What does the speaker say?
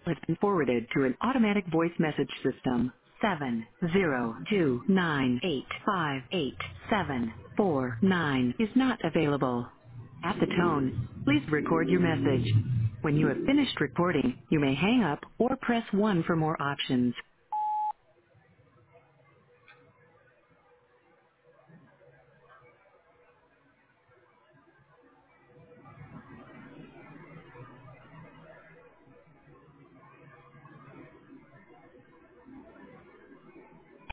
has been forwarded to an automatic voice message system. 70298588749 is not available. At the tone, please record your message. When you have finished recording, you may hang up or press 1 for more options.